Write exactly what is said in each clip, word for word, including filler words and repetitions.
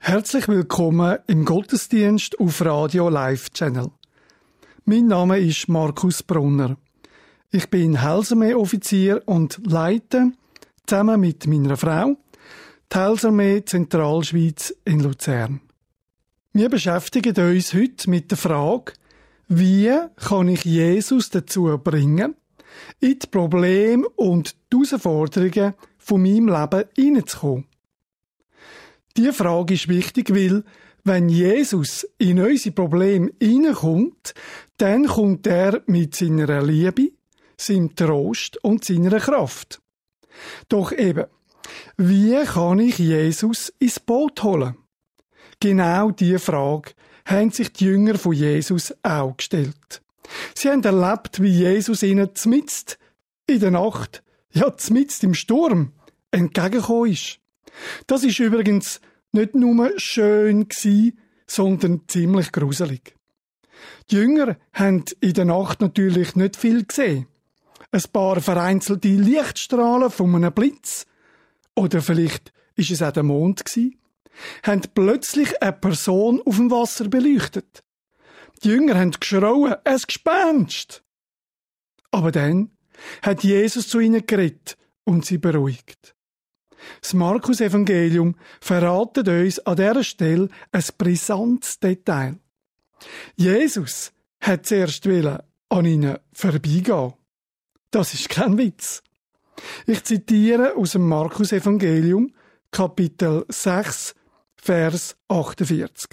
Herzlich willkommen im Gottesdienst auf Radio Live Channel. Mein Name ist Markus Brunner. Ich bin Heilsarmee-Offizier und leite, zusammen mit meiner Frau, die Heilsarmee Zentralschweiz in Luzern. Wir beschäftigen uns heute mit der Frage, wie kann ich Jesus dazu bringen, in die Probleme und die Herausforderungen von meinem Leben hineinzukommen. Diese Frage ist wichtig, weil, wenn Jesus in unsere Probleme hineinkommt, dann kommt er mit seiner Liebe, seinem Trost und seiner Kraft. Doch eben, wie kann ich Jesus ins Boot holen? Genau diese Frage haben sich die Jünger von Jesus auch gestellt. Sie haben erlebt, wie Jesus ihnen zmitzt in der Nacht, ja zmitzt im Sturm, entgegengekommen ist. Das ist übrigens nicht nur schön gewesen, sondern ziemlich gruselig. Die Jünger haben in der Nacht natürlich nicht viel gesehen. Ein paar vereinzelte Lichtstrahlen von einem Blitz, oder vielleicht ist es auch der Mond gewesen, haben plötzlich eine Person auf dem Wasser beleuchtet. Die Jünger haben geschrauen, ein Gespenst! Aber dann hat Jesus zu ihnen geredet und sie beruhigt. Das Markus-Evangelium verratet uns an dieser Stelle ein brisantes Detail. Jesus hat zuerst wollen an ihnen vorbeigehen. Das ist kein Witz. Ich zitiere aus dem Markus-Evangelium, Kapitel sechs, Vers achtundvierzig.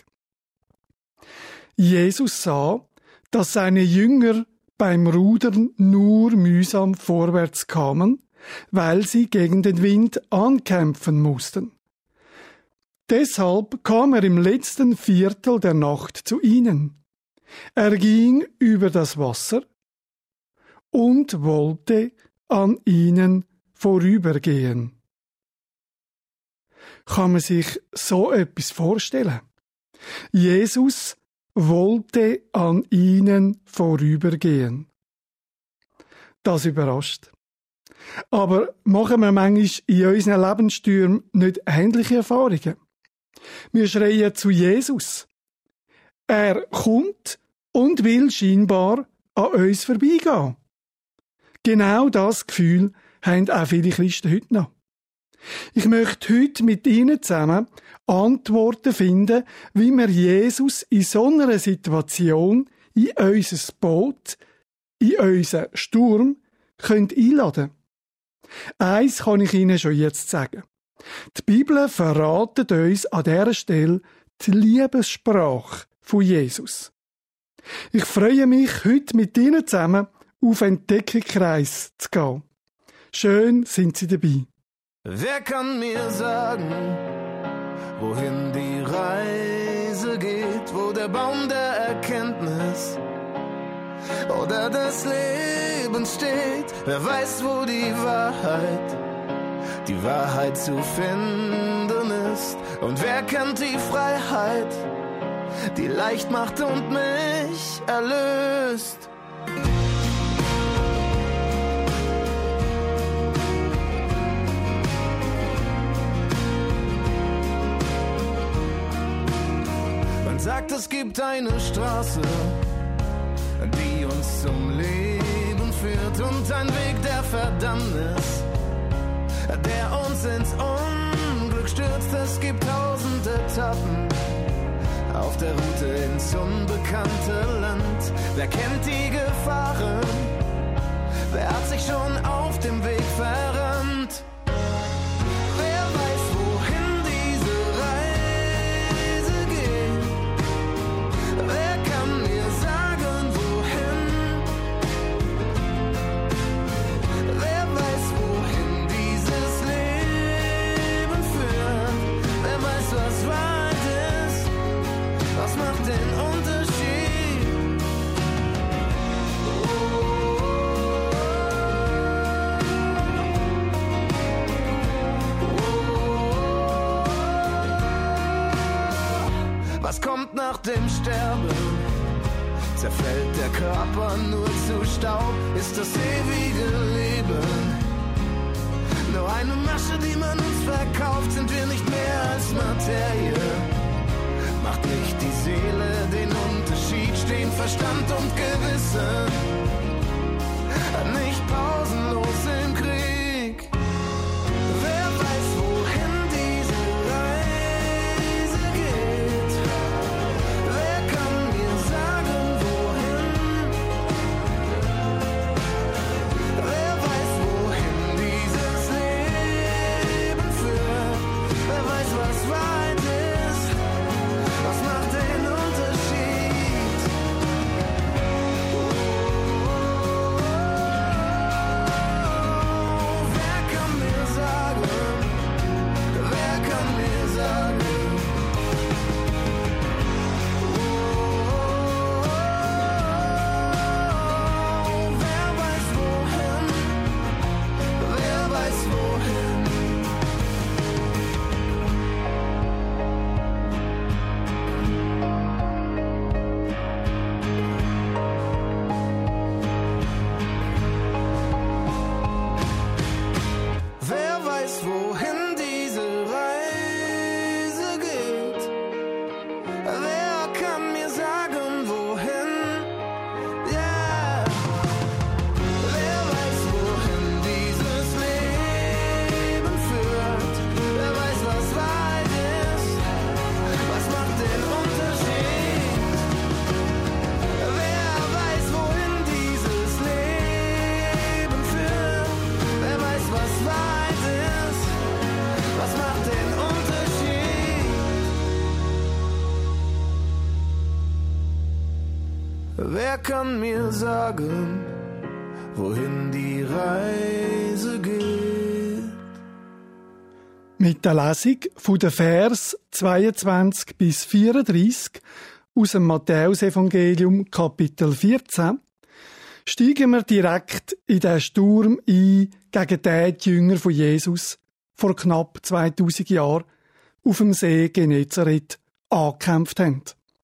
Jesus sah, dass seine Jünger beim Rudern nur mühsam vorwärts kamen, weil sie gegen den Wind ankämpfen mussten. Deshalb kam er im letzten Viertel der Nacht zu ihnen. Er ging über das Wasser und wollte an ihnen vorübergehen. Kann man sich so etwas vorstellen? Jesus wollte an ihnen vorübergehen. Das überrascht. Aber machen wir manchmal in unseren Lebensstürmen nicht ähnliche Erfahrungen? Wir schreien zu Jesus. Er kommt und will scheinbar an uns vorbeigehen. Genau das Gefühl haben auch viele Christen heute noch. Ich möchte heute mit Ihnen zusammen Antworten finden, wie wir Jesus in so einer Situation, in unser Boot, in unseren Sturm, können einladen. Eins kann ich Ihnen schon jetzt sagen. Die Bibel verratet uns an dieser Stelle die Liebessprache von Jesus. Ich freue mich, heute mit Ihnen zusammen auf Entdeckungskreis zu gehen. Schön sind Sie dabei. Wer kann mir sagen, wohin die Reise geht, wo der Baum der Erkenntnis oder das Leben steht? Wer weiß, wo die Wahrheit, die Wahrheit zu finden ist? Und wer kennt die Freiheit, die leicht macht und mich erlöst? Man sagt, es gibt eine Straße, die uns zum Leben führt, und ein Weg der Verdammnis, der uns ins Unglück stürzt. Es gibt tausend Etappen auf der Route ins unbekannte Land. Wer kennt die Gefahren? Wer hat sich schon auf dem Weg verrannt? Wer weiß, wohin diese Reise geht? Wer kann mir sagen, wohin? Wer weiß, wohin dieses Leben führt? Wer weiß, was Wahrheit ist? Was macht den Unterschied? Was kommt nach dem Sterben? Zerfällt der Körper nur zu Staub? Ist das ewige Leben nur eine Masche, die man uns verkauft? Sind wir nicht mehr als Materie? Verstand und Gewissen, nicht pausenlos im Krieg. Wer weiß, wohin diese Reise geht? Wer kann mir sagen, wohin? Wer weiß, wohin dieses Leben führt? Wer weiß, was weit ist? Was macht den Unterschied? Wer kann mir sagen? Wer kann mir sagen? Wer weiß wohin? Wer weiß wohin? Wer weiß, wohin diese Reise geht? Wer kann mir sagen, wohin? Yeah. Wer weiß, wohin dieses Leben führt? Wer weiß, was weit ist? Was macht den Unterschied? Wer weiß, wohin dieses Leben führt? Wer weiß, was weit ist? Was macht den Unterschied? Wer kann mir sagen, wohin die Reise geht? Mit der Lesung von den Vers zweiundzwanzig bis vierunddreissig aus dem Matthäusevangelium Kapitel vierzehn steigen wir direkt in den Sturm ein, gegen den die Jünger von Jesus vor knapp zweitausend Jahren auf dem See Genezareth angekämpft haben.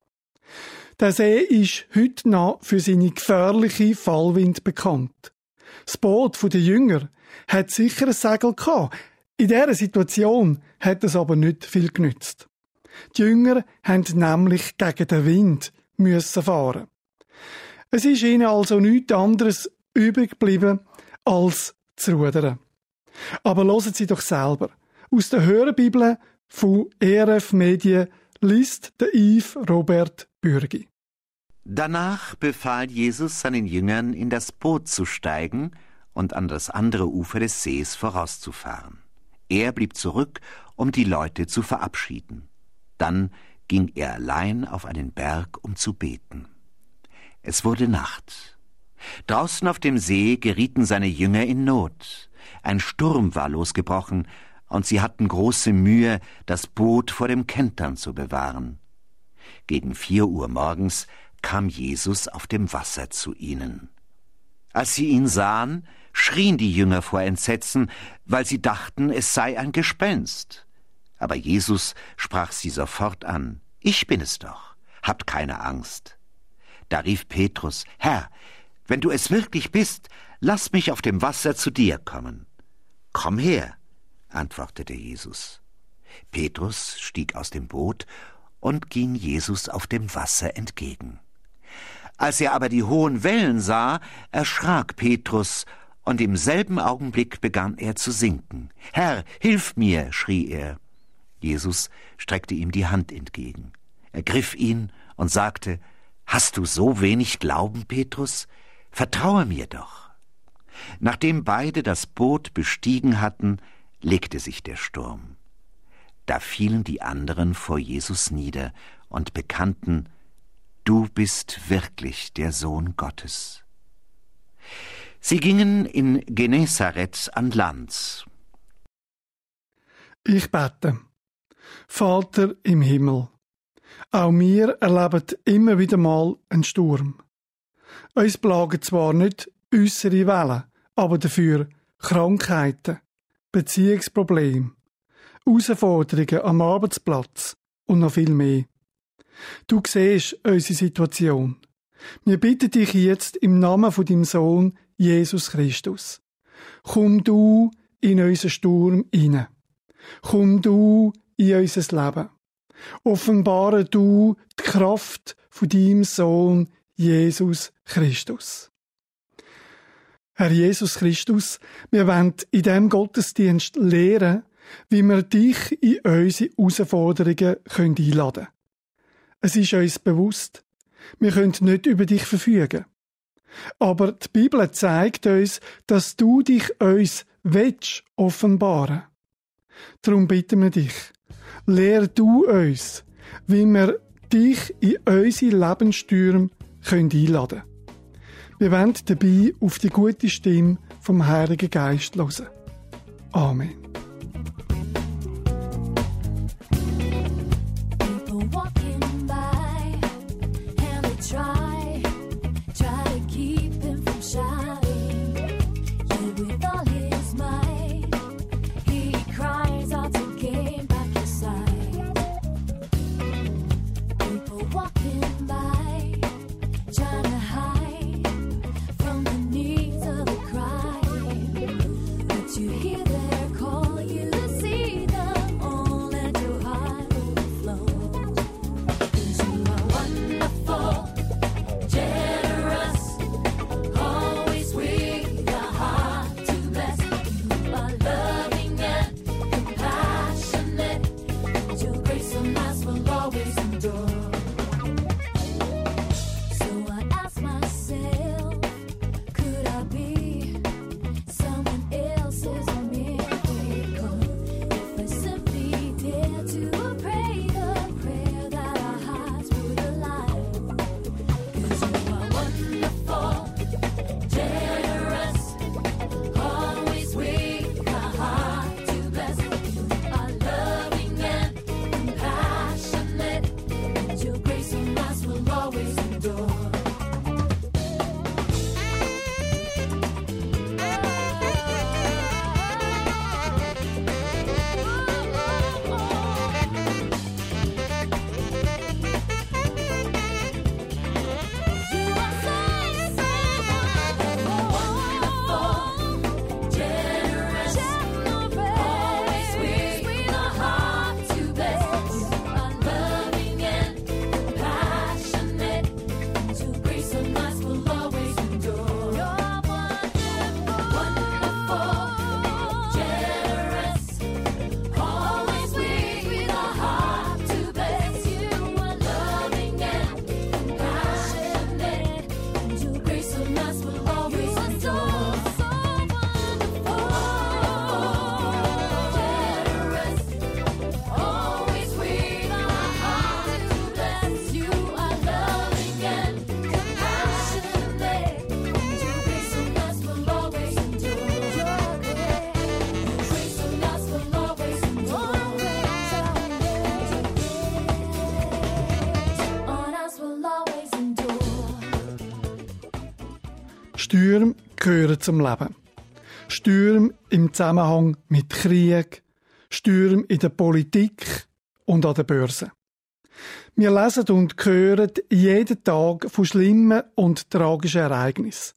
Der See ist heute noch für seine gefährliche Fallwind bekannt. Das Boot der Jünger hat sicher ein Segel gehabt. In dieser Situation hat es aber nicht viel genützt. Die Jünger mussten nämlich gegen den Wind müssen fahren. Es ist ihnen also nichts anderes übrig geblieben, als zu rudern. Aber hören Sie doch selber. Aus der Hörbibel von E R F Medien liest der Yves Robert Bürgi. Danach befahl Jesus seinen Jüngern, in das Boot zu steigen und an das andere Ufer des Sees vorauszufahren. Er blieb zurück, um die Leute zu verabschieden. Dann ging er allein auf einen Berg, um zu beten. Es wurde Nacht. Draußen auf dem See gerieten seine Jünger in Not. Ein Sturm war losgebrochen, und sie hatten große Mühe, das Boot vor dem Kentern zu bewahren. Gegen vier Uhr morgens kam Jesus auf dem Wasser zu ihnen. Als sie ihn sahen, schrien die Jünger vor Entsetzen, weil sie dachten, es sei ein Gespenst. Aber Jesus sprach sie sofort an: Ich bin es doch, habt keine Angst. Da rief Petrus: Herr, wenn du es wirklich bist, lass mich auf dem Wasser zu dir kommen. Komm her, antwortete Jesus. Petrus stieg aus dem Boot und ging Jesus auf dem Wasser entgegen. Als er aber die hohen Wellen sah, erschrak Petrus, und im selben Augenblick begann er zu sinken. »Herr, hilf mir«, schrie er. Jesus streckte ihm die Hand entgegen. Er griff ihn und sagte: »Hast du so wenig Glauben, Petrus? Vertraue mir doch.« Nachdem beide das Boot bestiegen hatten, legte sich der Sturm. Da fielen die anderen vor Jesus nieder und bekannten: »Du bist wirklich der Sohn Gottes.« Sie gingen in Genezareth an Land. Ich bete. Vater im Himmel, auch wir erleben immer wieder mal einen Sturm. Uns plagen zwar nicht äußere Wellen, aber dafür Krankheiten, Beziehungsprobleme, Herausforderungen am Arbeitsplatz und noch viel mehr. Du siehst unsere Situation. Wir bitten dich jetzt im Namen von deinem Sohn Jesus Christus. Komm du in unseren Sturm hinein. Komm du in unser Leben. Offenbare du die Kraft von deinem Sohn Jesus Christus. Herr Jesus Christus, wir wollen in diesem Gottesdienst lehren, wie wir dich in unsere Herausforderungen einladen können. Es ist uns bewusst, wir können nicht über dich verfügen. Aber die Bibel zeigt uns, dass du dich uns willst offenbaren. Darum bitten wir dich, lehr du uns, wie wir dich in unsere Lebensstürme einladen können. Wir wollen dabei auf die gute Stimme vom Heiligen Geist hören. Amen. Stürme gehören zum Leben. Stürme im Zusammenhang mit Krieg, Stürme in der Politik und an der Börse. Wir lesen und hören jeden Tag von schlimmen und tragischen Ereignissen.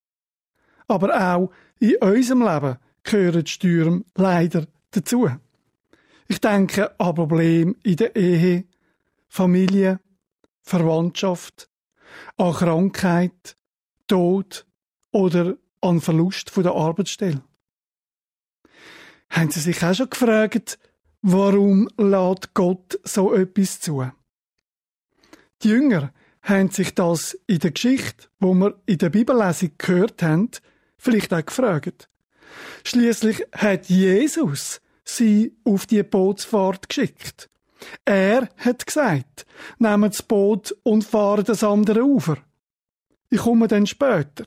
Aber auch in unserem Leben gehören Stürme leider dazu. Ich denke an Probleme in der Ehe, Familie, Verwandtschaft, an Krankheit, Tod oder an Verlust von der Arbeitsstelle. Haben Sie sich auch schon gefragt, warum lässt Gott so etwas zu? Die Jünger haben sich das in der Geschichte, wo wir in der Bibellesung gehört haben, vielleicht auch gefragt. Schliesslich hat Jesus sie auf die Bootsfahrt geschickt. Er hat gesagt, nehmt das Boot und fahrt das andere Ufer. Ich komme dann später.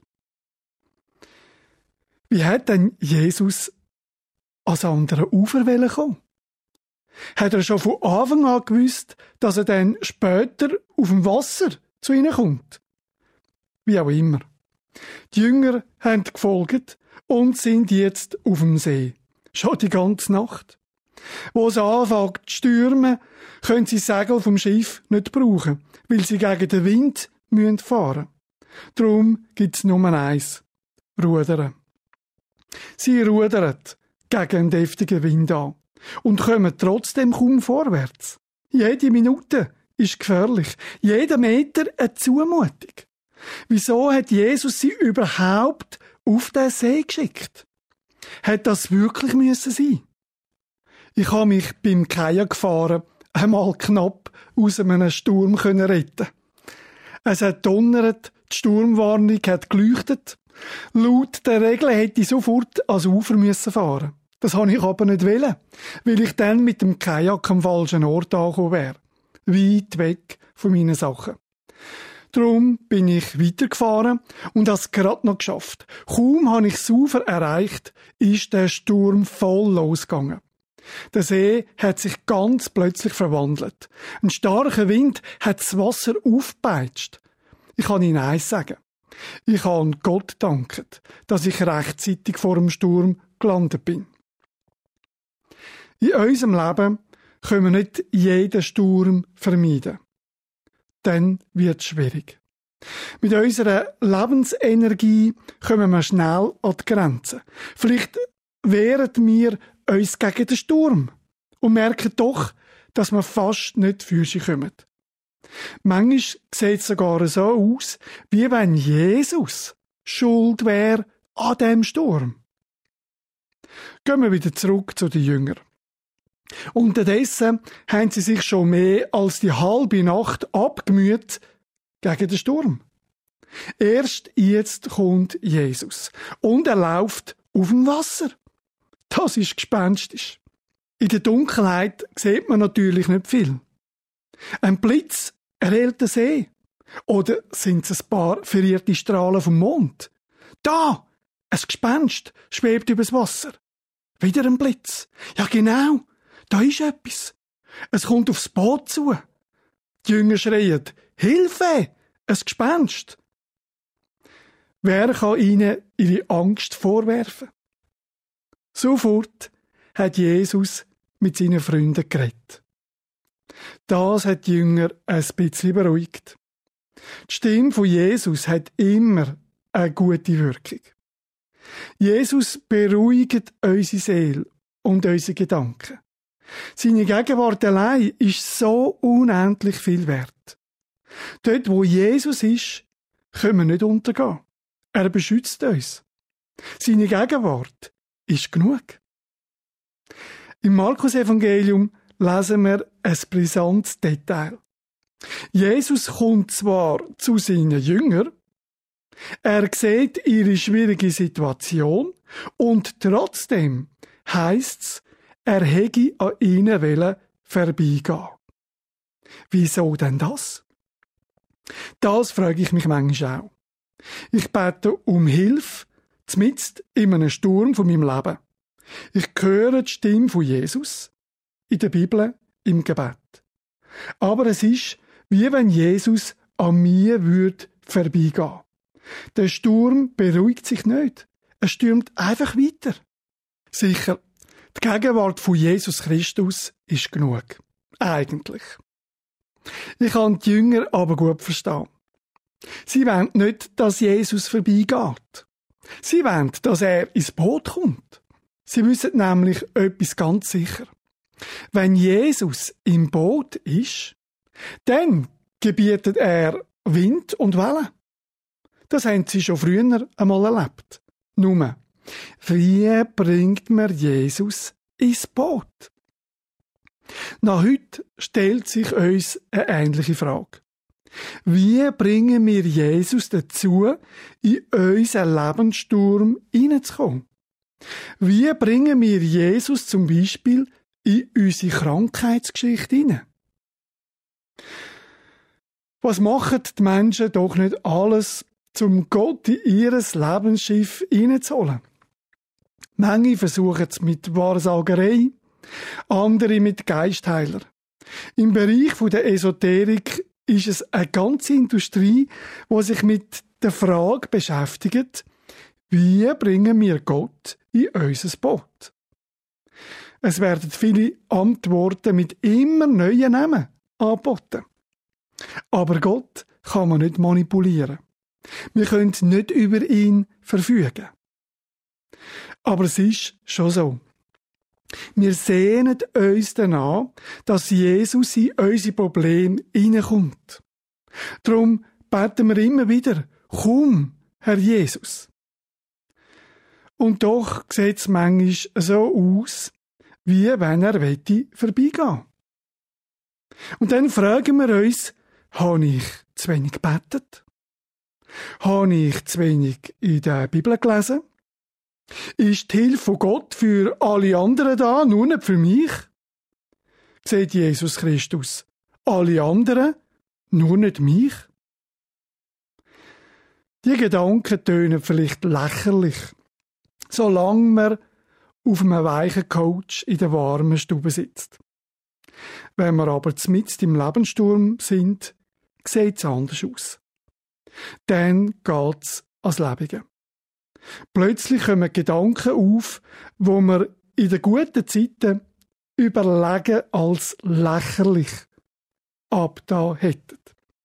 Wie hat denn Jesus ans andere Ufer kommen? Hat er schon von Anfang an gewusst, dass er dann später auf dem Wasser zu ihnen kommt? Wie auch immer. Die Jünger haben gefolgt und sind jetzt auf dem See. Schon die ganze Nacht. Wo es anfängt zu stürmen, können sie Segel vom Schiff nicht brauchen, weil sie gegen den Wind müssen fahren. Darum gibt's nur eins: Rudern. Sie rudern gegen einen deftigen Wind an und kommen trotzdem kaum vorwärts. Jede Minute ist gefährlich, jeder Meter eine Zumutung. Wieso hat Jesus sie überhaupt auf den See geschickt? Hat das wirklich müssen sein? Ich habe mich beim Kajakfahren einmal knapp aus einem Sturm retten. Es hat donnert, die Sturmwarnung hat geleuchtet. Laut der Regeln hätte ich sofort ans Ufer müssen fahren. Das habe ich aber nicht wollen, weil ich dann mit dem Kajak am falschen Ort angekommen wäre. Weit weg von meinen Sachen. Darum bin ich weitergefahren und habe es gerade noch geschafft. Kaum habe ich das Ufer erreicht, ist der Sturm voll losgegangen. Der See hat sich ganz plötzlich verwandelt. Ein starker Wind hat das Wasser aufgepeitscht. Ich kann Ihnen eins sagen. Ich habe Gott danket, dass ich rechtzeitig vor dem Sturm gelandet bin. In unserem Leben können wir nicht jeden Sturm vermeiden. Dann wird es schwierig. Mit unserer Lebensenergie kommen wir schnell an die Grenzen. Vielleicht wehren wir uns gegen den Sturm und merken doch, dass wir fast nicht für sie kommen. Manchmal sieht es sogar so aus, wie wenn Jesus schuld wäre an dem Sturm. Gehen wir wieder zurück zu den Jüngern. Unterdessen haben sie sich schon mehr als die halbe Nacht abgemüht gegen den Sturm. Erst jetzt kommt Jesus und er läuft auf dem Wasser. Das ist gespenstisch. In der Dunkelheit sieht man natürlich nicht viel. Ein Blitz erhellt den See. Oder sind es ein paar verirrte Strahlen vom Mond? Da! Ein Gespenst schwebt übers Wasser. Wieder ein Blitz. Ja genau, da ist etwas. Es kommt aufs Boot zu. Die Jünger schreien, Hilfe! Ein Gespenst! Wer kann ihnen ihre Angst vorwerfen? Sofort hat Jesus mit seinen Freunden geredet. Das hat die Jünger ein bisschen beruhigt. Die Stimme von Jesus hat immer eine gute Wirkung. Jesus beruhigt unsere Seele und unsere Gedanken. Seine Gegenwart allein ist so unendlich viel wert. Dort, wo Jesus ist, können wir nicht untergehen. Er beschützt uns. Seine Gegenwart ist genug. Im Markus-Evangelium lesen wir ein brisantes Detail. Jesus kommt zwar zu seinen Jüngern, er sieht ihre schwierige Situation und trotzdem heisst's, er hätte an ihnen wollen vorbeigehen. Wieso denn das? Das frage ich mich manchmal auch. Ich bete um Hilfe, mitten in einem Sturm von meinem Leben. Ich höre die Stimme von Jesus in der Bibel, im Gebet. Aber es ist, wie wenn Jesus an mir würde vorbeigehen. Der Sturm beruhigt sich nicht. Er stürmt einfach weiter. Sicher, die Gegenwart von Jesus Christus ist genug. Eigentlich. Ich kann die Jünger aber gut verstehen. Sie wollen nicht, dass Jesus vorbeigeht. Sie wollen, dass er ins Boot kommt. Sie wissen nämlich etwas ganz sicher. Wenn Jesus im Boot ist, dann gebietet er Wind und Wellen. Das haben sie schon früher einmal erlebt. Nur, wie bringt man Jesus ins Boot? Na, heute stellt sich uns eine ähnliche Frage. Wie bringen wir Jesus dazu, in unseren Lebenssturm hineinzukommen? Wie bringen wir Jesus zum Beispiel in unsere Krankheitsgeschichte hinein? Was machen die Menschen doch nicht alles, um Gott in ihr Lebensschiff hineinzuholen? Manche versuchen es mit Wahrsagerei, andere mit Geistheiler. Im Bereich der Esoterik ist es eine ganze Industrie, die sich mit der Frage beschäftigt, wie bringen wir Gott in unser Boot? Es werden viele Antworten mit immer neuen Namen angeboten. Aber Gott kann man nicht manipulieren. Wir können nicht über ihn verfügen. Aber es ist schon so. Wir sehnen uns danach, dass Jesus in unsere Probleme hineinkommt. Darum beten wir immer wieder, komm, Herr Jesus. Und doch sieht es manchmal so aus, wie wenn er wette vorbeigehen. Und dann fragen wir uns, habe ich zu wenig gebetet? Habe ich zu wenig in der Bibel gelesen? Ist die Hilfe von Gott für alle anderen da, nur nicht für mich? Sieht Jesus Christus alle anderen, nur nicht mich? Die Gedanken tönen vielleicht lächerlich, solange man auf einem weichen Couch in der warmen Stube sitzt. Wenn wir aber mitten im Lebenssturm sind, sieht es anders aus. Dann geht's ans Lebige. Plötzlich kommen Gedanken auf, wo wir in den guten Zeiten überlegen als lächerlich abgetan hätten.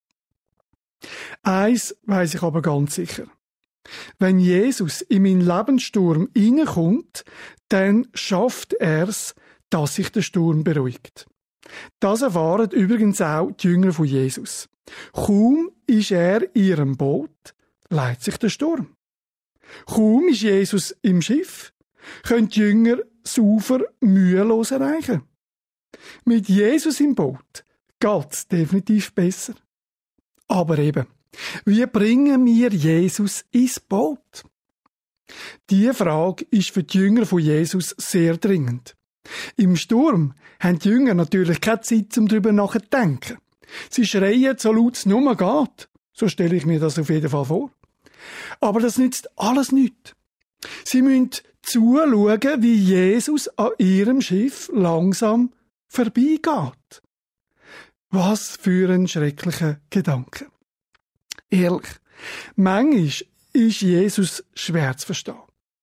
Eins weiss ich aber ganz sicher. Wenn Jesus in meinen Lebenssturm hineinkommt, dann schafft er's, dass sich der Sturm beruhigt. Das erfahren übrigens auch die Jünger von Jesus. Kaum ist er in ihrem Boot, leitet sich der Sturm. Kaum ist Jesus im Schiff, können die Jünger das Ufer mühelos erreichen. Mit Jesus im Boot geht's definitiv besser. Aber eben, wie bringen wir Jesus ins Boot? Diese Frage ist für die Jünger von Jesus sehr dringend. Im Sturm haben die Jünger natürlich keine Zeit, um darüber nachzudenken. Sie schreien, so laut es nur geht. So stelle ich mir das auf jeden Fall vor. Aber das nützt alles nichts. Sie müssen zuschauen, wie Jesus an ihrem Schiff langsam vorbeigeht. Was für ein schrecklicher Gedanke. Ehrlich, manchmal ist Jesus schwer zu verstehen.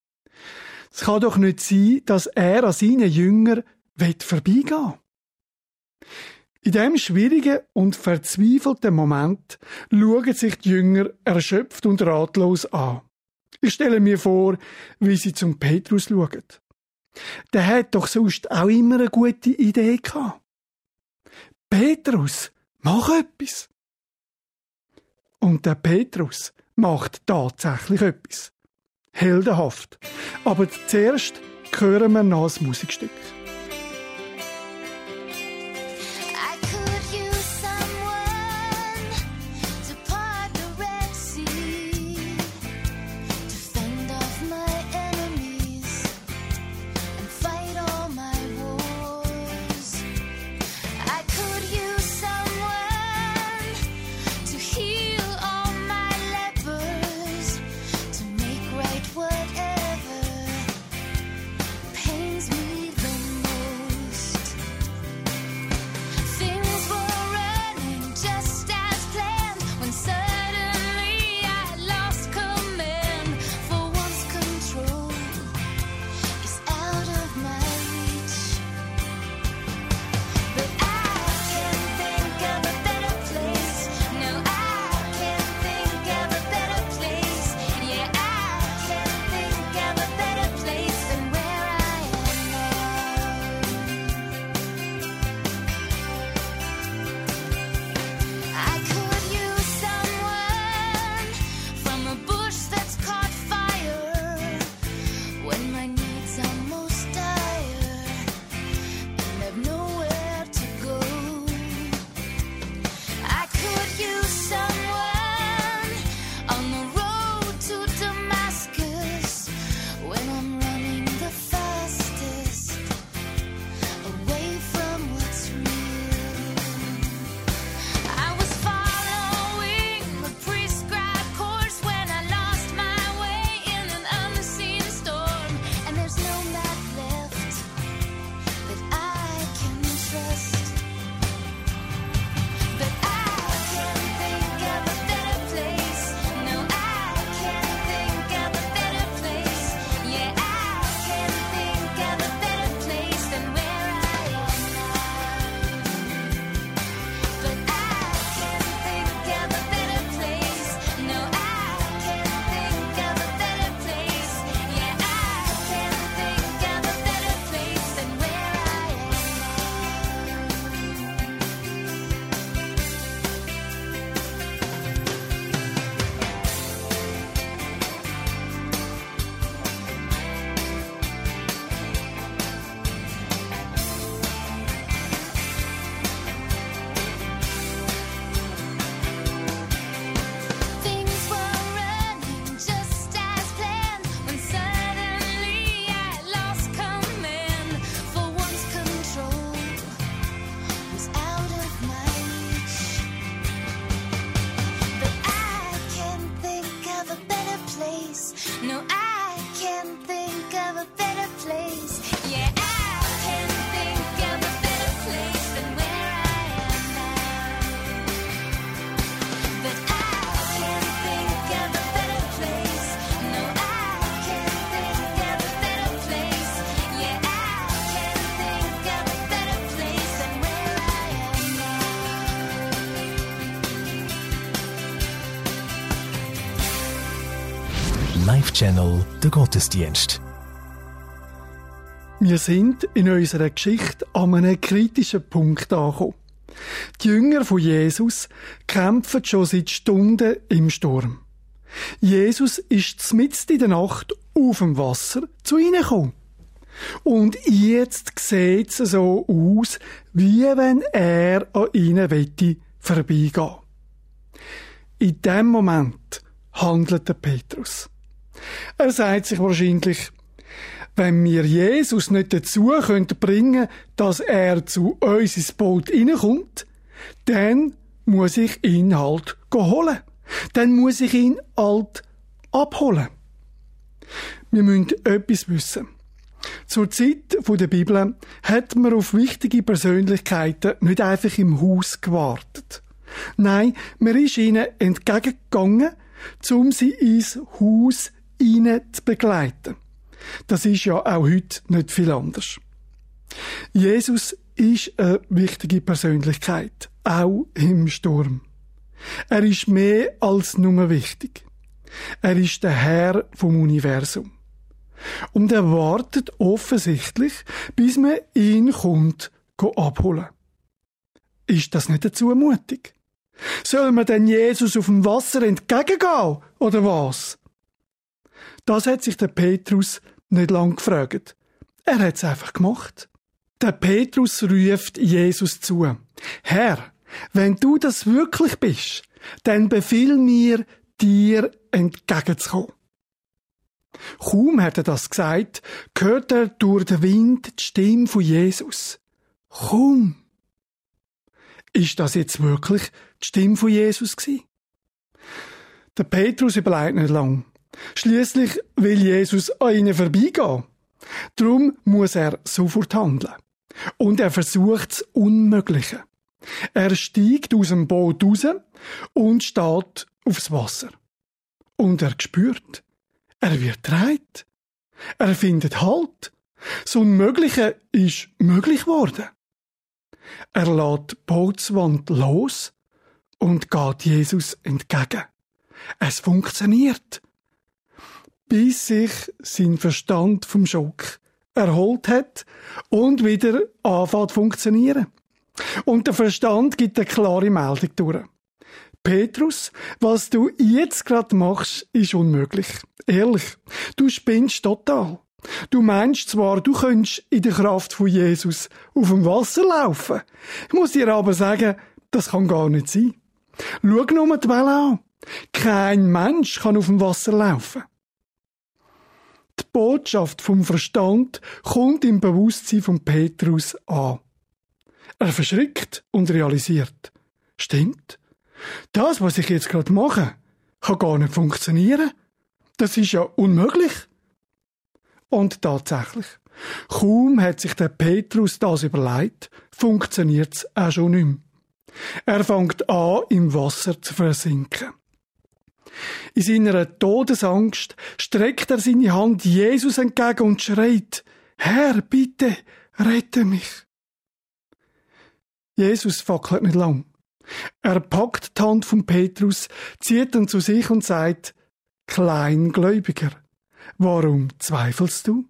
Es kann doch nicht sein, dass er an seinen Jüngern vorbeigehen will. In diesem schwierigen und verzweifelten Moment schauen sich die Jünger erschöpft und ratlos an. Ich stelle mir vor, wie sie zum Petrus schauen. Der hat doch sonst auch immer eine gute Idee gehabt. Petrus, mach etwas. Und der Petrus macht tatsächlich etwas. Heldenhaft. Aber zuerst hören wir noch ein Musikstück. Whatever pains me the Live Channel, der Gottesdienst. Wir sind in unserer Geschichte an einem kritischen Punkt angekommen. Die Jünger von Jesus kämpfen schon seit Stunden im Sturm. Jesus ist mitten in der Nacht auf dem Wasser zu ihnen gekommen. Und jetzt sieht es so aus, wie wenn er an ihnen wette vorbeigehen. In dem Moment handelt der Petrus. Er sagt sich wahrscheinlich, wenn wir Jesus nicht dazu bringen können, dass er zu uns ins Boot reinkommt, dann muss ich ihn halt holen. Dann muss ich ihn halt abholen. Wir müssen etwas wissen. Zur Zeit der Bibel hat man auf wichtige Persönlichkeiten nicht einfach im Haus gewartet. Nein, man ist ihnen entgegengegangen, um sie ins Haus hinein zu begleiten. Das ist ja auch heute nicht viel anders. Jesus ist eine wichtige Persönlichkeit, auch im Sturm. Er ist mehr als nur wichtig. Er ist der Herr vom Universum. Und er wartet offensichtlich, bis man ihn kommt, abholen. Ist das nicht eine Zumutung? Soll man denn Jesus auf dem Wasser entgegengehen, oder was? Das hat sich der Petrus nicht lang gefragt. Er hat es einfach gemacht. Der Petrus ruft Jesus zu. Herr, wenn du das wirklich bist, dann befiehl mir, dir entgegenzukommen. Kaum hat er das gesagt, hört er durch den Wind die Stimme von Jesus. Komm! Ist das jetzt wirklich die Stimme von Jesus gewesen? Der Petrus überlegt nicht lang. Schliesslich will Jesus an ihnen vorbeigehen. Darum muss er sofort handeln. Und er versucht das Unmögliche. Er steigt aus dem Boot raus und steht aufs Wasser. Und er spürt, er wird getragen. Er findet Halt. Das Unmögliche ist möglich geworden. Er lässt die Bootswand los und geht Jesus entgegen. Es funktioniert. Bis sich sein Verstand vom Schock erholt hat und wieder anfängt zu funktionieren. Und der Verstand gibt eine klare Meldung durch. Petrus, was du jetzt gerade machst, ist unmöglich. Ehrlich, du spinnst total. Du meinst zwar, du könntest in der Kraft von Jesus auf dem Wasser laufen. Ich muss dir aber sagen, das kann gar nicht sein. Schau nur mal die Welle an. Kein Mensch kann auf dem Wasser laufen. Die Botschaft vom Verstand kommt im Bewusstsein von Petrus an. Er verschrickt und realisiert. Stimmt. Das, was ich jetzt gerade mache, kann gar nicht funktionieren. Das ist ja unmöglich. Und tatsächlich, kaum hat sich der Petrus das überlegt, funktioniert es auch schon nicht mehr. Er fängt an, im Wasser zu versinken. In seiner Todesangst streckt er seine Hand Jesus entgegen und schreit, Herr, bitte, rette mich. Jesus fackelt nicht lang. Er packt die Hand von Petrus, zieht ihn zu sich und sagt, Kleingläubiger, warum zweifelst du?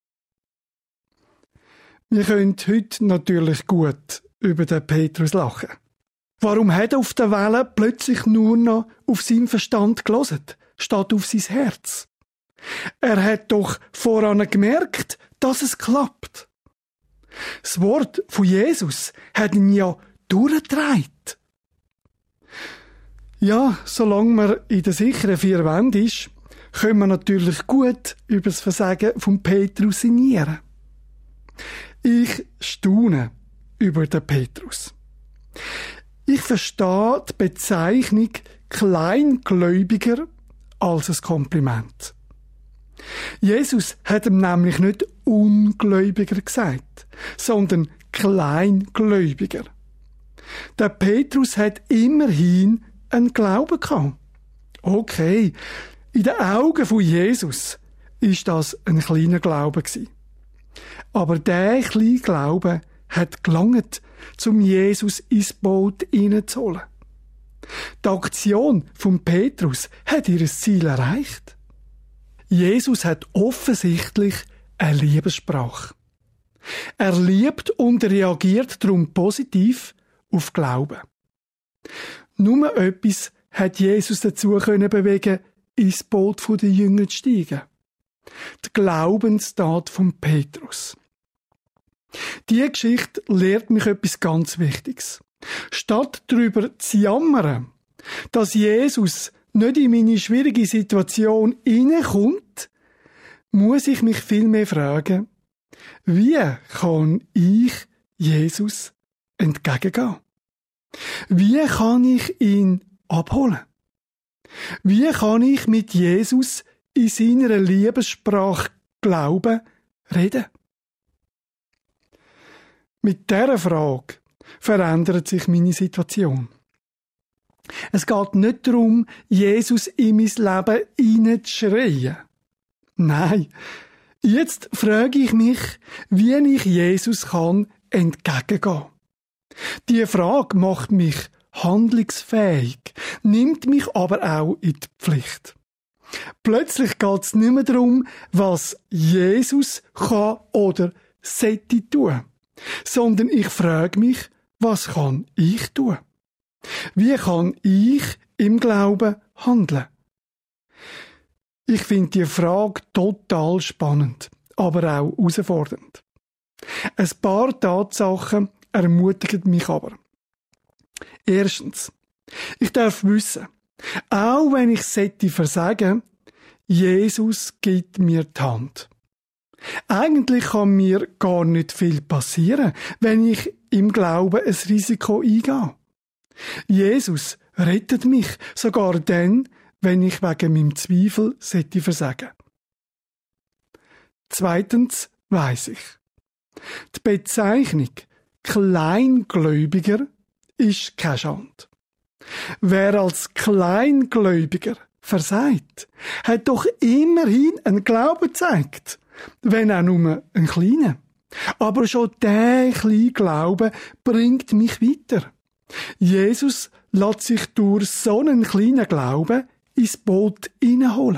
Wir können heute natürlich gut über den Petrus lachen. Warum hat er auf der Welle plötzlich nur noch auf seinen Verstand gehört, statt auf sein Herz? Er hat doch voran gemerkt, dass es klappt. Das Wort von Jesus hat ihn ja durchgetragen. Ja, solange man in der sicheren vier Wänden ist, können wir natürlich gut über das Versagen von Petrus sinnieren. Ich staune über den Petrus. Ich verstehe die Bezeichnung Kleingläubiger als ein Kompliment. Jesus hat ihm nämlich nicht Ungläubiger gesagt, sondern Kleingläubiger. Der Petrus hat immerhin einen Glauben gehabt. Okay, in den Augen von Jesus ist das ein kleiner Glaube gewesen. Aber der kleine Glaube hat gelangt, um Jesus ins Boot hineinzuholen. Die Aktion von Petrus hat ihr Ziel erreicht. Jesus hat offensichtlich eine Liebessprache. Er liebt und reagiert darum positiv auf Glauben. Nur etwas hat Jesus dazu können bewegen, ins Boot der Jünger zu steigen. Die Glaubenstat von Petrus. Diese Geschichte lehrt mich etwas ganz Wichtiges. Statt darüber zu jammern, dass Jesus nicht in meine schwierige Situation hineinkommt, muss ich mich vielmehr fragen, wie kann ich Jesus entgegengehen? Wie kann ich ihn abholen? Wie kann ich mit Jesus in seiner Liebessprache Glauben reden? Mit dieser Frage verändert sich meine Situation. Es geht nicht darum, Jesus in mein Leben hineinzuschreien. Nein, jetzt frage ich mich, wie ich Jesus kann entgegengehen kann. Diese Frage macht mich handlungsfähig, nimmt mich aber auch in die Pflicht. Plötzlich geht es nicht mehr darum, was Jesus kann oder sollte tun, sondern ich frage mich, was kann ich tun? Wie kann ich im Glauben handeln? Ich finde die Frage total spannend, aber auch herausfordernd. Ein paar Tatsachen ermutigen mich aber. Erstens, ich darf wissen, auch wenn ich sollte versagen, Jesus gibt mir die Hand. Eigentlich kann mir gar nicht viel passieren, wenn ich im Glauben ein Risiko eingehe. Jesus rettet mich sogar dann, wenn ich wegen meinem Zweifel sollte versagen. Zweitens weiss ich, die Bezeichnung Kleingläubiger ist keine Schande. Wer als Kleingläubiger versagt, hat doch immerhin einen Glauben gezeigt, wenn auch nur einen kleinen. Aber schon der kleine Glaube bringt mich weiter. Jesus lässt sich durch so einen kleinen Glauben ins Boot hineinholen.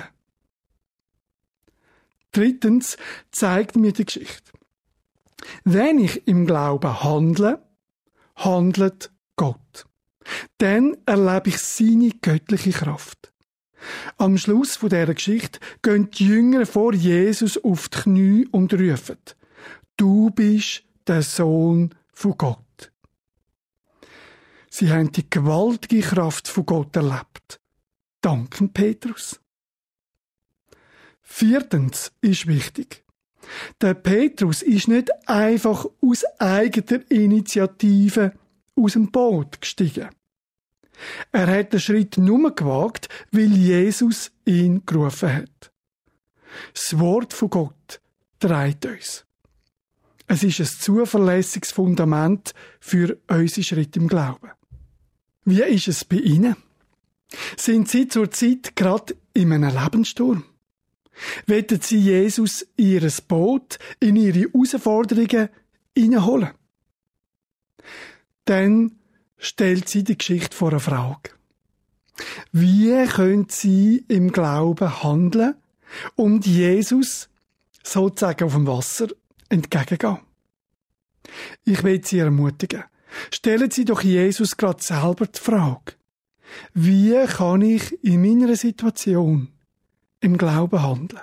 Drittens zeigt mir die Geschichte. Wenn ich im Glauben handle, handelt Gott. Dann erlebe ich seine göttliche Kraft. Am Schluss von dieser Geschichte gehen die Jünger vor Jesus auf die Knie und rufen: Du bist der Sohn von Gott. Sie haben die gewaltige Kraft von Gott erlebt. Danken Petrus. Viertens ist wichtig. Der Petrus ist nicht einfach aus eigener Initiative aus dem Boot gestiegen. Er hat den Schritt nur gewagt, weil Jesus ihn gerufen hat. Das Wort von Gott trägt uns. Es ist ein zuverlässiges Fundament für unsere Schritte im Glauben. Wie ist es bei Ihnen? Sind Sie zurzeit gerade in einem Lebenssturm? Wollen Sie Jesus in Ihr Boot, in Ihre Herausforderungen hineinholen? Dann stellt sie die Geschichte vor eine Frage. Wie können Sie im Glauben handeln und Jesus sozusagen auf dem Wasser entgegengehen? Ich will Sie ermutigen. Stellen Sie doch Jesus gerade selber die Frage. Wie kann ich in meiner Situation im Glauben handeln?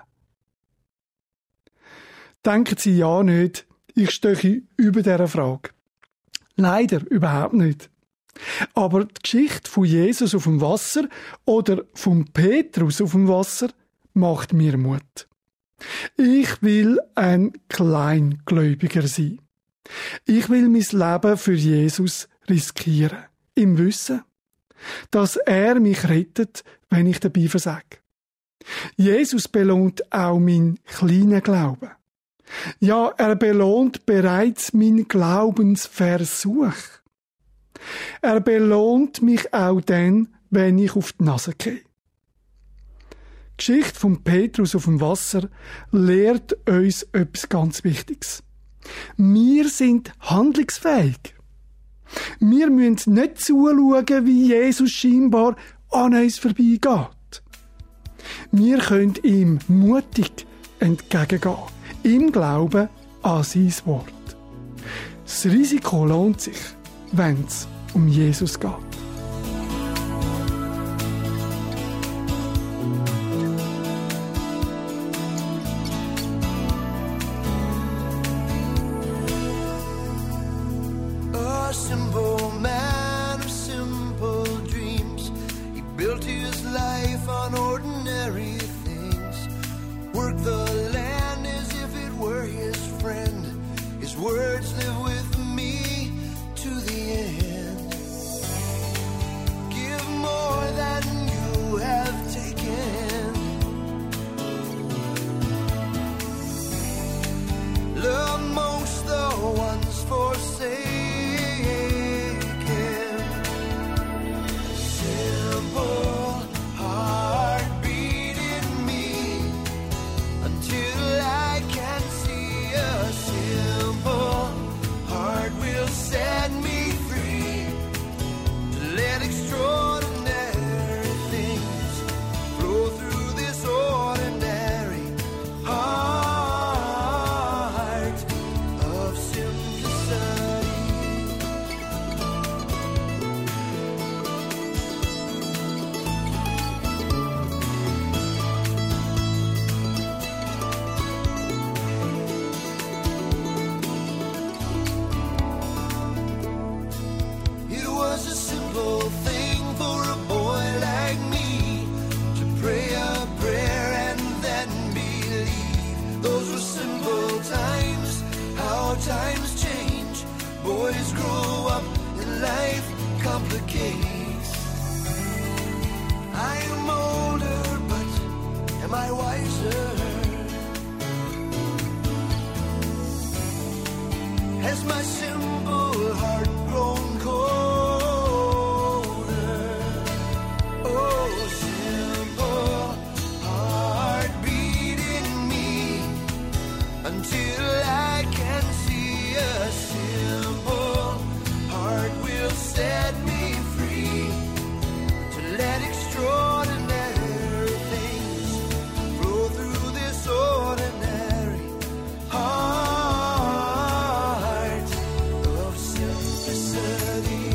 Denken Sie ja nicht, ich stehe über dieser Frage. Leider überhaupt nicht. Aber die Geschichte von Jesus auf dem Wasser oder von Petrus auf dem Wasser macht mir Mut. Ich will ein Kleingläubiger sein. Ich will mein Leben für Jesus riskieren. Im Wissen, dass er mich rettet, wenn ich dabei versage. Jesus belohnt auch meinen kleinen Glauben. Ja, er belohnt bereits meinen Glaubensversuch. Er belohnt mich auch dann, wenn ich auf die Nase gehe. Die Geschichte von Petrus auf dem Wasser lehrt uns etwas ganz Wichtiges. Wir sind handlungsfähig. Wir müssen nicht zuschauen, wie Jesus scheinbar an uns vorbeigeht. Wir können ihm mutig entgegengehen, im Glauben an sein Wort. Das Risiko lohnt sich, wenn es um Jesus geht. A simple man of simple dreams. He built his life on ordinary things. Worked the land as if it were his friend. His words live with me to the end. Give more than you have taken. Love most the ones forsaken. Simple heart beat in me until I can see a simple heart will set me free. Let extraordinary things flow through this ordinary heart of simplicity. It was a simple thing for a boy like me to pray a prayer and then believe. Those were simple times, how times change. Boys grow up and life complicates. I am older, but am I wiser? Has my simple heart grown colder? Oh, simple heart beat in me until I can see a simple heart will set me free to let extraordinary things flow through this ordinary heart of simplicity.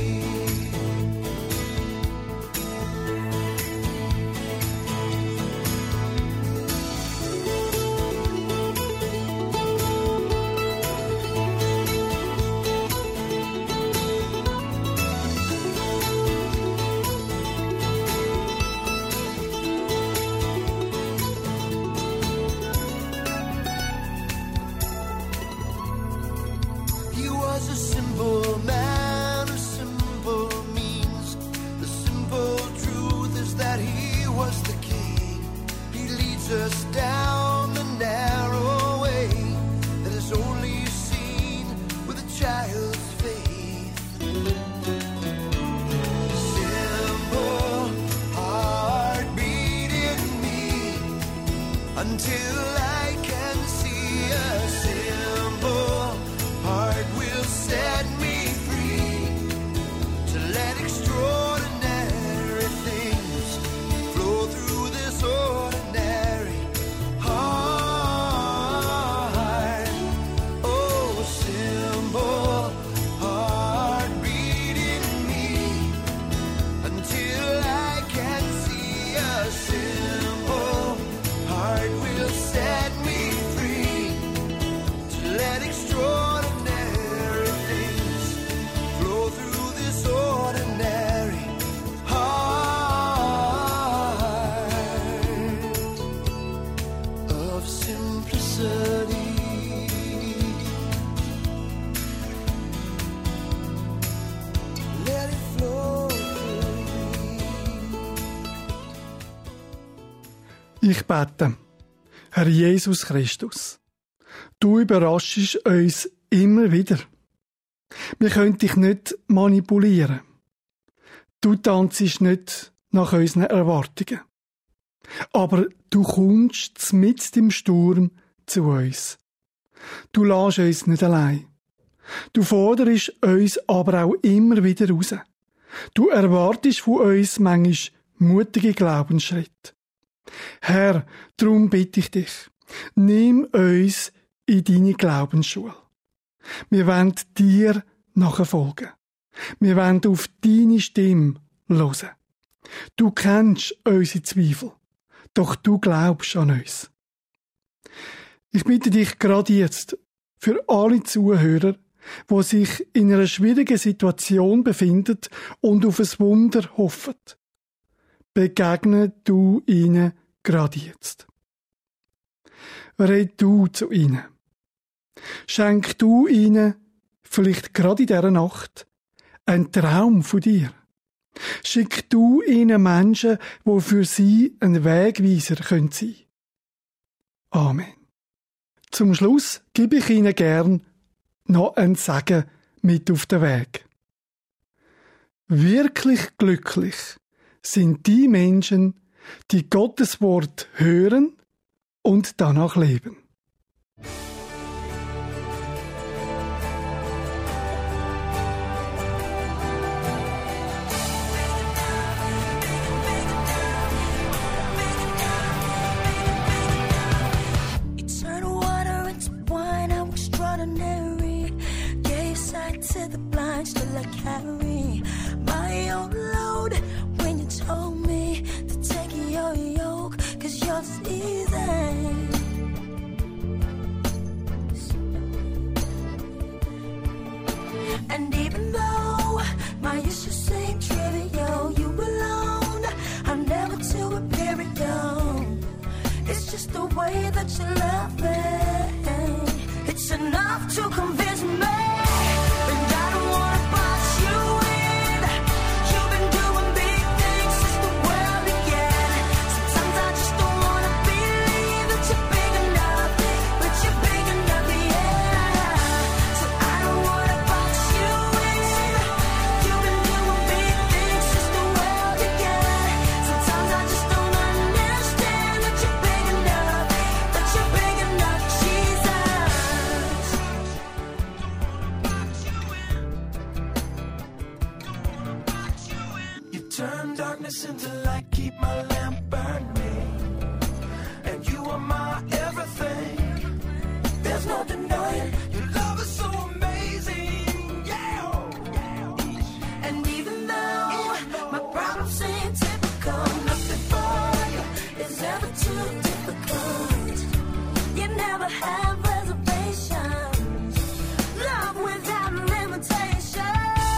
He was a simple man of simple means. The simple truth is that he was the king. He leads us down the narrow way that is only seen with a child's faith. Simple heart beat in me until I can see a simple heart will set me free to let extraordinary things flow through this ordinary heart. Oh, simple heart beat in me until I can see a simple heart will set me free to let extraordinary things flow through this ordinary heart of simplicity. Let it flow through me. Ich bete. Herr Jesus Christus, du überraschst uns immer wieder. Wir können dich nicht manipulieren. Du tanzst nicht nach unseren Erwartungen. Aber du kommst mitten im Sturm zu uns. Du lässt uns nicht allein. Du forderst uns aber auch immer wieder raus. Du erwartest von uns manchmal mutige Glaubensschritte. Herr, darum bitte ich dich, nimm uns in deine Glaubensschule. Wir wollen dir nachfolgen. Wir wollen auf deine Stimme hören. Du kennst unsere Zweifel, doch du glaubst an uns. Ich bitte dich gerade jetzt für alle Zuhörer, die sich in einer schwierigen Situation befinden und auf ein Wunder hoffen. Begegne du ihnen gerade jetzt. Red du zu ihnen. Schenk du ihnen, vielleicht gerade in dieser Nacht, einen Traum von dir. Schick du ihnen Menschen, die für sie ein Wegweiser sein können. Amen. Zum Schluss gebe ich ihnen gern noch ein Segen mit auf den Weg. Wirklich glücklich sind die Menschen, die Gottes Wort hören und danach leben. To the blind, still I carry my own load. When you told me to take your yoke, 'cause yours is easy. And even though my issues seem trivial, you belong. I'm never to appear young. It's just the way that you love me. It's enough to convince me. Turn darkness into light, keep my lamp burning. And you are my everything. There's no denying your love is so amazing. Yeah. And even though my problems seem typical, nothing for you is ever too difficult. You never have reservations. Love without limitation.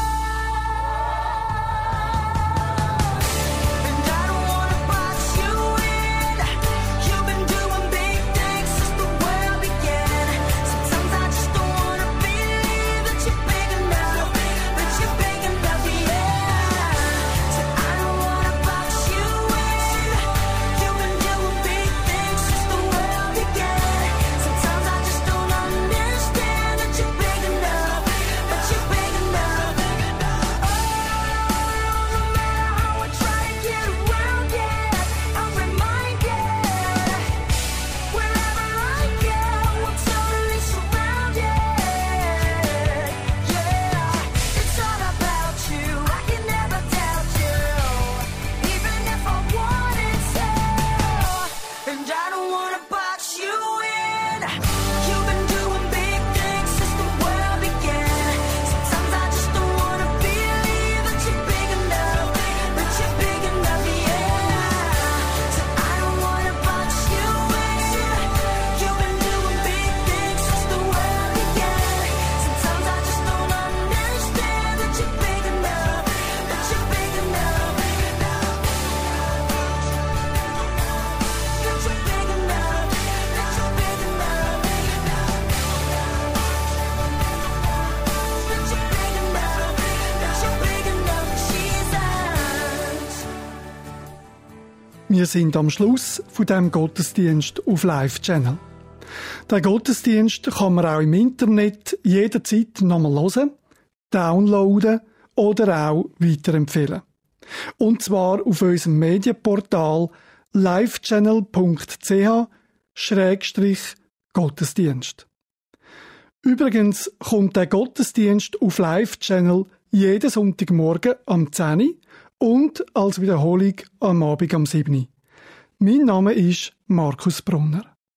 Wir sind am Schluss von dem Gottesdienst auf Live-Channel. Den Gottesdienst kann man auch im Internet jederzeit nochmal hören, downloaden oder auch weiterempfehlen. Und zwar auf unserem Medienportal livechannel punkt c h schrägstrich Gottesdienst. Übrigens kommt der Gottesdienst auf Live-Channel jeden Sonntagmorgen am zehn Uhr und als Wiederholung am Abend am sieben Uhr. Mein Name ist Markus Brunner.